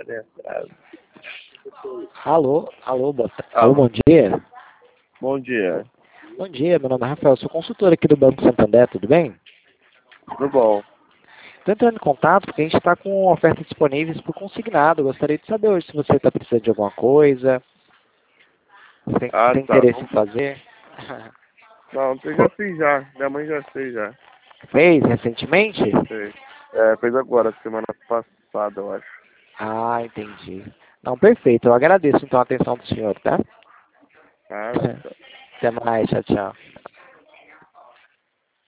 Alô, Alô. bom dia. Bom dia. Bom dia, meu nome é Rafael, sou consultor aqui do Banco Santander, tudo bem? Tudo bom? Estou entrando em contato porque a gente está com ofertas disponíveis por consignado. Gostaria de saber hoje se você está precisando de alguma coisa, se tem Tá. interesse em fazer. Não, eu já fiz já. Minha mãe já fez já. Fez recentemente? Fez. fez agora, semana passada, eu acho. Ah, entendi. Não, perfeito. Eu agradeço então a atenção do senhor, tá? Ah, Até mais, tchau, tchau.